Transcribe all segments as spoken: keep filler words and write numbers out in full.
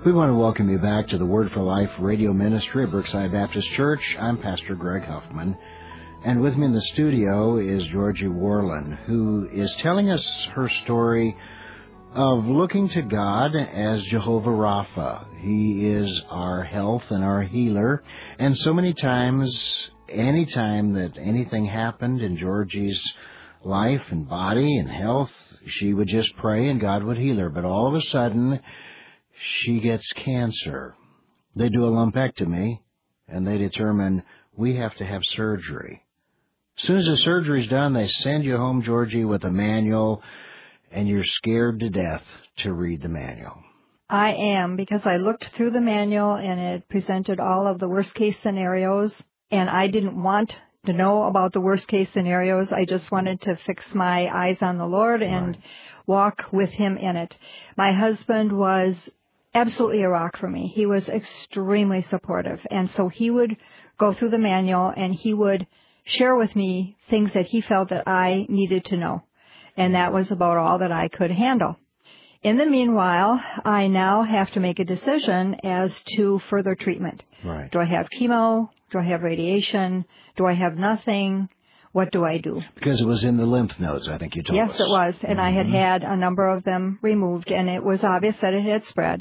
We want to welcome you back to the Word for Life radio ministry at Brookside Baptist Church. I'm Pastor Greg Huffman, and with me in the studio is Georgie Worland, who is telling us her story of looking to God as Jehovah Rapha. He is our health and our healer, and so many times, any time that anything happened in Georgie's life and body and health, she would just pray and God would heal her. But all of a sudden, she gets cancer. They do a lumpectomy, and they determine we have to have surgery. As soon as the surgery's done, they send you home, Georgie, with a manual, and you're scared to death to read the manual. I am, because I looked through the manual, and it presented all of the worst-case scenarios, and I didn't want to know about the worst-case scenarios. I just wanted to fix my eyes on the Lord and right. walk with Him in it. My husband was absolutely a rock for me. He was extremely supportive. And so he would go through the manual and he would share with me things that he felt that I needed to know. And that was about all that I could handle. In the meanwhile, I now have to make a decision as to further treatment. Right. Do I have chemo? Do I have radiation? Do I have nothing? What do I do? Because it was in the lymph nodes, I think you told yes, us. Yes, it was. And mm-hmm. I had had a number of them removed, and it was obvious that it had spread.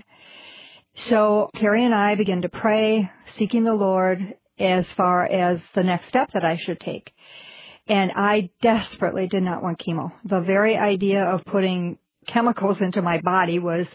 So Carrie and I began to pray, seeking the Lord as far as the next step that I should take. And I desperately did not want chemo. The very idea of putting chemicals into my body was,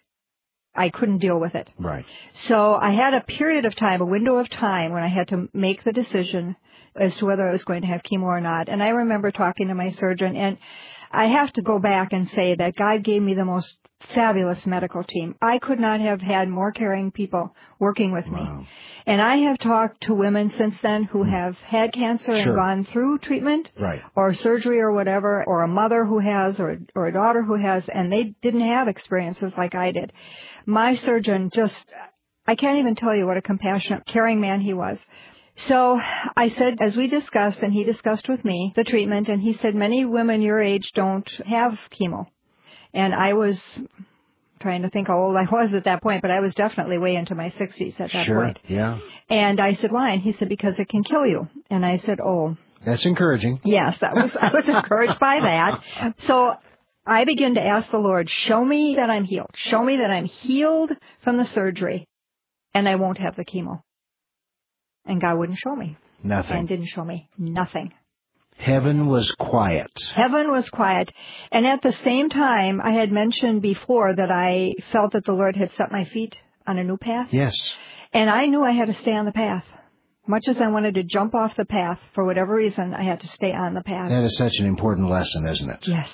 I couldn't deal with it. Right. So I had a period of time, a window of time, when I had to make the decision as to whether I was going to have chemo or not. And I remember talking to my surgeon, and I have to go back and say that God gave me the most fabulous medical team. I could not have had more caring people working with wow. me. And I have talked to women since then who mm. have had cancer sure. and gone through treatment right. or surgery or whatever, or a mother who has or, or a daughter who has, and they didn't have experiences like I did. My surgeon just, I can't even tell you what a compassionate, caring man he was. So I said, as we discussed, and he discussed with me the treatment, and he said, many women your age don't have chemo. And I was trying to think how old I was at that point, but I was definitely way into my sixties at that sure, point. Yeah. And I said, why? And he said, because it can kill you. And I said, oh. That's encouraging. Yes, I was, I was encouraged by that. So I began to ask the Lord, show me that I'm healed. Show me that I'm healed from the surgery, and I won't have the chemo. And God wouldn't show me. Nothing. And didn't show me nothing. Heaven was quiet. Heaven was quiet. And at the same time, I had mentioned before that I felt that the Lord had set my feet on a new path. Yes. And I knew I had to stay on the path. Much as I wanted to jump off the path, for whatever reason, I had to stay on the path. That is such an important lesson, isn't it? Yes.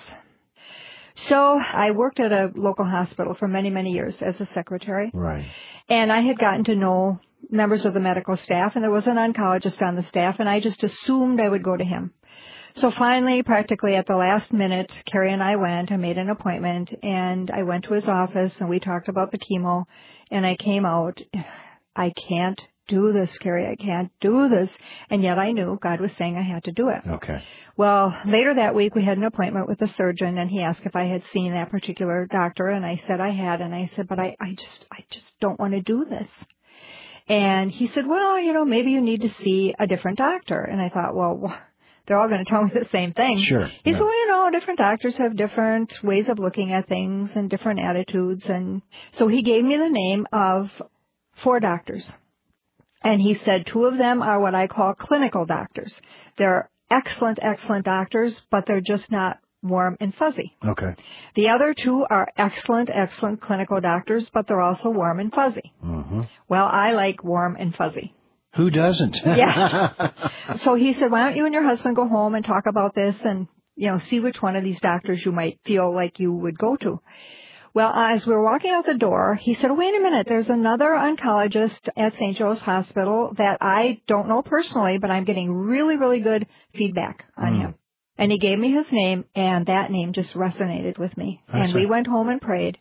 So I worked at a local hospital for many, many years as a secretary. Right. And I had gotten to know members of the medical staff, and there was an oncologist on the staff, and I just assumed I would go to him. So finally, practically at the last minute, Carrie and I went and made an appointment, and I went to his office, and we talked about the chemo, and I came out, I can't do this, Carrie, I can't do this, and yet I knew God was saying I had to do it. Okay. Well, later that week, we had an appointment with the surgeon, and he asked if I had seen that particular doctor, and I said I had, and I said, but I, I just, I just don't want to do this. And he said, well, you know, maybe you need to see a different doctor. And I thought, well, they're all going to tell me the same thing. Sure. He yeah. said, well, you know, different doctors have different ways of looking at things and different attitudes. And so he gave me the name of four doctors. And he said two of them are what I call clinical doctors. They're excellent, excellent doctors, but they're just not warm and fuzzy. Okay. The other two are excellent, excellent clinical doctors, but they're also warm and fuzzy. Mm-hmm. Well, I like warm and fuzzy. Who doesn't? Yeah. So he said, why don't you and your husband go home and talk about this and, you know, see which one of these doctors you might feel like you would go to. Well, as we were walking out the door, he said, wait a minute, there's another oncologist at Saint Joe's Hospital that I don't know personally, but I'm getting really, really good feedback on mm. him. And he gave me his name, and that name just resonated with me. I and see. we went home and prayed,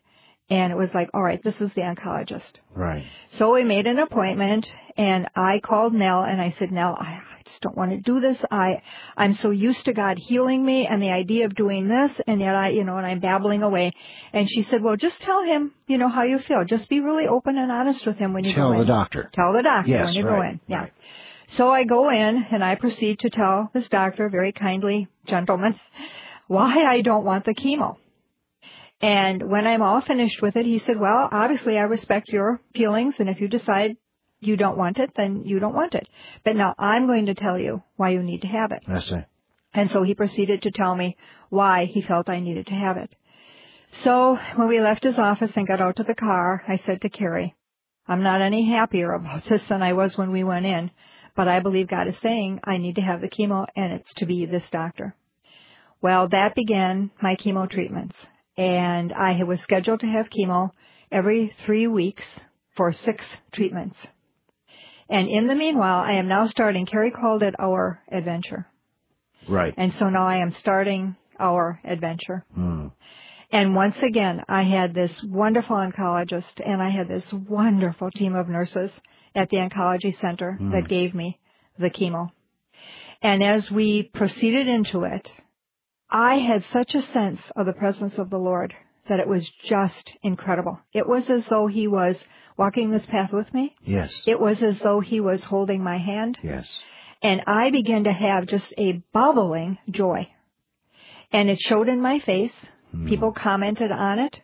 And it was like, all right, this is the oncologist. Right. So we made an appointment, and I called Nell, and I said, Nell, I, I just don't want to do this. I, I'm so used to God healing me and the idea of doing this, and yet I, you know, and I'm babbling away. And she said, well, just tell him, you know, how you feel. Just be really open and honest with him when you tell go in. Tell the doctor. Tell the doctor yes, when you right, go in. Yeah. Right. So I go in, and I proceed to tell this doctor, very kindly gentleman, why I don't want the chemo. And when I'm all finished with it, he said, well, obviously I respect your feelings, and if you decide you don't want it, then you don't want it. But now I'm going to tell you why you need to have it. I see. And so he proceeded to tell me why he felt I needed to have it. So when we left his office and got out to the car, I said to Carrie, I'm not any happier about this than I was when we went in, but I believe God is saying I need to have the chemo, and it's to be this doctor. Well, that began my chemo treatments. And I was scheduled to have chemo every three weeks for six treatments. And in the meanwhile, I am now starting, Carrie called it our adventure. Right. And so now I am starting our adventure. Mm. And once again, I had this wonderful oncologist, and I had this wonderful team of nurses at the oncology center mm. that gave me the chemo. And as we proceeded into it, I had such a sense of the presence of the Lord that it was just incredible. It was as though he was walking this path with me. Yes. It was as though he was holding my hand. Yes. And I began to have just a bubbling joy. And it showed in my face. Hmm. People commented on it.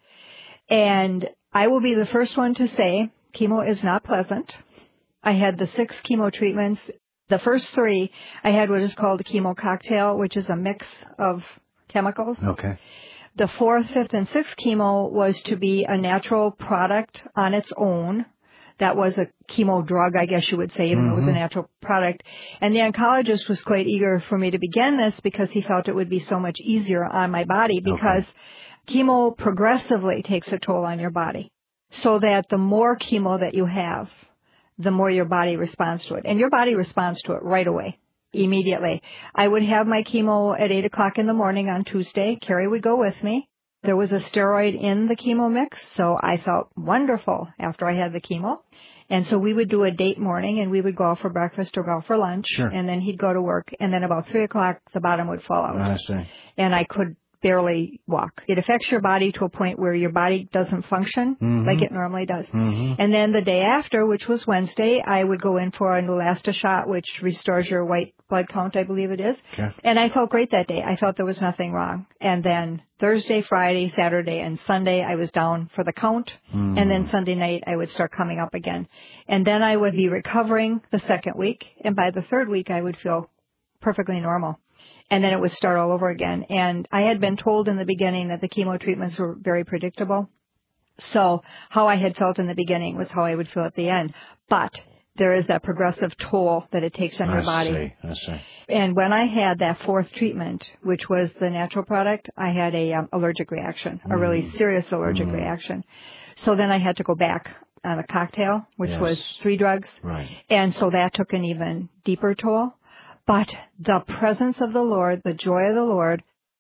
And I will be the first one to say chemo is not pleasant. I had the six chemo treatments. The first three, I had what is called a chemo cocktail, which is a mix of chemicals. Okay. The fourth, fifth, and sixth chemo was to be a natural product on its own. That was a chemo drug, I guess you would say, even mm-hmm. though it was a natural product. And the oncologist was quite eager for me to begin this because he felt it would be so much easier on my body because okay. chemo progressively takes a toll on your body. So that the more chemo that you have, the more your body responds to it. And your body responds to it right away, immediately. I would have my chemo at eight o'clock in the morning on Tuesday. Carrie would go with me. There was a steroid in the chemo mix, so I felt wonderful after I had the chemo. And so we would do a date morning, and we would go out for breakfast or go out for lunch. Sure. And then he'd go to work, and then about three o'clock, the bottom would fall out. I see. And I could barely walk. It affects your body to a point where your body doesn't function mm-hmm. like it normally does. Mm-hmm. And then the day after, which was Wednesday, I would go in for an Neulasta shot, which restores your white blood count, I believe it is. Okay. And I felt great that day. I felt there was nothing wrong. And then Thursday, Friday, Saturday, and Sunday, I was down for the count. Mm-hmm. And then Sunday night, I would start coming up again. And then I would be recovering the second week. And by the third week, I would feel perfectly normal. And then it would start all over again. And I had been told in the beginning that the chemo treatments were very predictable. So how I had felt in the beginning was how I would feel at the end. But there is that progressive toll that it takes on I your body. See, I see. And when I had that fourth treatment, which was the natural product, I had a um, allergic reaction, mm. a really serious allergic mm. reaction. So then I had to go back on a cocktail, which yes. was three drugs. Right. And so that took an even deeper toll. But the presence of the Lord, the joy of the Lord,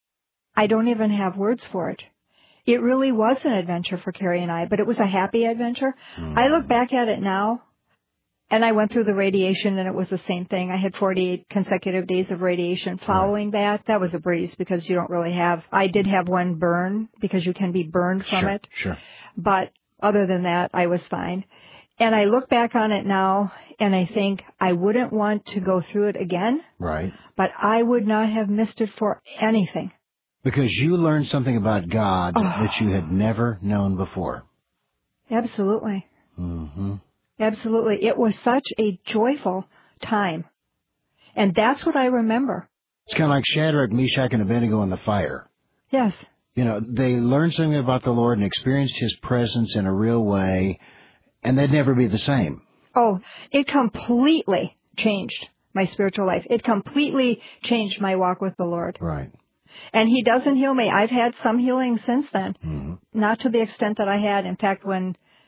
I don't even have words for it. It really was an adventure for Carrie and I, but it was a happy adventure. Mm. I look back at it now, and I went through the radiation, and it was the same thing. I had forty-eight consecutive days of radiation following right. that. That was a breeze because you don't really have, I did have one burn because you can be burned from sure, it. Sure. But other than that, I was fine. And I look back on it now, and I think I wouldn't want to go through it again. Right. But I would not have missed it for anything. Because you learned something about God oh. that you had never known before. Absolutely. Mm-hmm. Absolutely. It was such a joyful time. And that's what I remember. It's kind of like Shadrach, Meshach, and Abednego in the fire. Yes. You know, they learned something about the Lord and experienced His presence in a real way, and they'd never be the same. Oh, it completely changed my spiritual life. It completely changed my walk with the Lord. Right. And He doesn't heal me. I've had some healing since then. Mm-hmm. Not to the extent that I had. In fact, when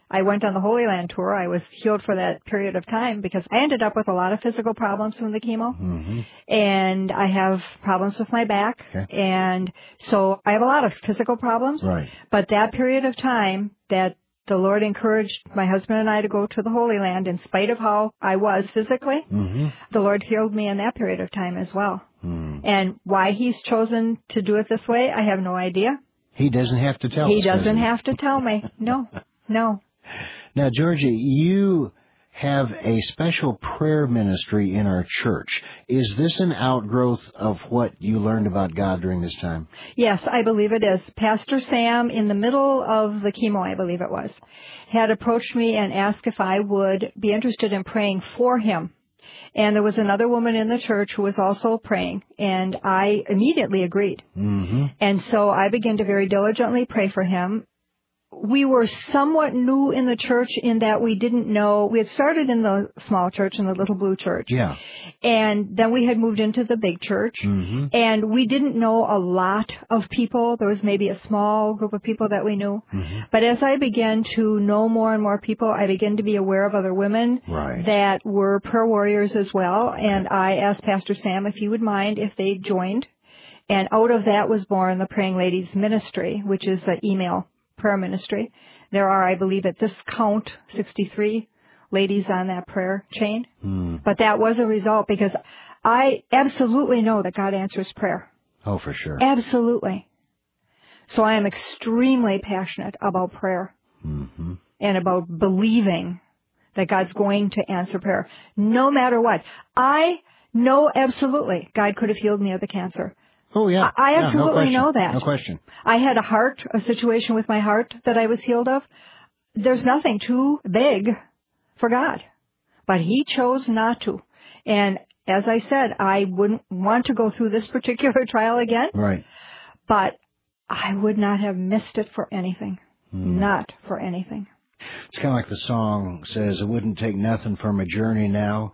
I went on the Holy Land tour. I was healed for that period of time because I ended up with a lot of physical problems from the chemo. Mm-hmm. And I have problems with my back. Okay. And so I have a lot of physical problems. Right. But that period of time that the Lord encouraged my husband and I to go to the Holy Land in spite of how I was physically, Mm-hmm. the Lord healed me in that period of time as well. Mm. And why He's chosen to do it this way, I have no idea. He doesn't have to tell He us, does doesn't he? have to tell me. No, no. Now, Georgie, you have a special prayer ministry in our church. Is this an outgrowth of what you learned about God during this time? Yes, I believe it is. Pastor Sam, in the middle of the chemo, I believe it was, had approached me and asked if I would be interested in praying for him. And there was another woman in the church who was also praying, and I immediately agreed. Mm-hmm. And so I began to very diligently pray for him. We were somewhat new in the church in that we didn't know. We had started in the small church, in the Little Blue Church. Yeah. And then we had moved into the big church. Mm-hmm. And we didn't know a lot of people. There was maybe a small group of people that we knew. Mm-hmm. But as I began to know more and more people, I began to be aware of other women Right. that were prayer warriors as well. And I asked Pastor Sam if he would mind if they joined. And out of that was born the Praying Ladies Ministry, which is the email prayer ministry. There are, I believe, at this count, sixty-three ladies on that prayer chain. Mm. But that was a result because I absolutely know that God answers prayer. Oh, for sure. Absolutely. So I am extremely passionate about prayer Mm-hmm. and about believing that God's going to answer prayer, no matter what. I know absolutely God could have healed me of the cancer. Oh, yeah. I Yeah, absolutely no know that. No question. I had a heart, a situation with my heart that I was healed of. There's nothing too big for God. But He chose not to. And as I said, I wouldn't want to go through this particular trial again. Right. But I would not have missed it for anything. Mm. Not for anything. It's kind of like the song says, it wouldn't take nothing from a journey now.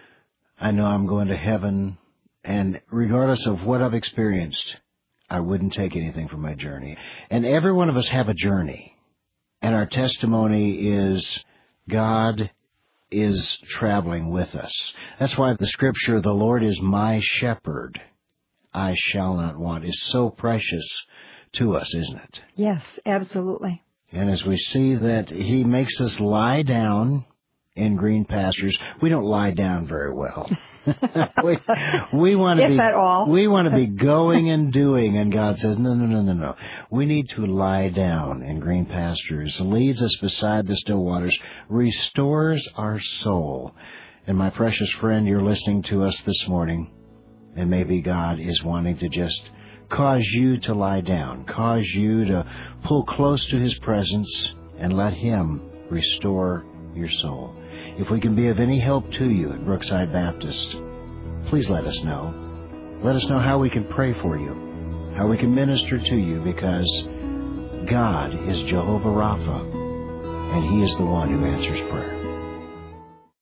I know I'm going to heaven. And regardless of what I've experienced, I wouldn't take anything from my journey. And every one of us have a journey. And our testimony is God is traveling with us. That's why the scripture, the Lord is my shepherd, I shall not want, is so precious to us, isn't it? Yes, absolutely. And as we see that He makes us lie down in green pastures, we don't lie down very well. we, we want to if be, at all. we want to be going and doing, and God says, no, no, no, no, no. We need to lie down in green pastures, leads us beside the still waters, restores our soul. And my precious friend, you're listening to us this morning, and maybe God is wanting to just cause you to lie down, cause you to pull close to His presence and let Him restore your soul. If we can be of any help to you at Brookside Baptist, please let us know. Let us know how we can pray for you, how we can minister to you, because God is Jehovah Rapha, and He is the one who answers prayer.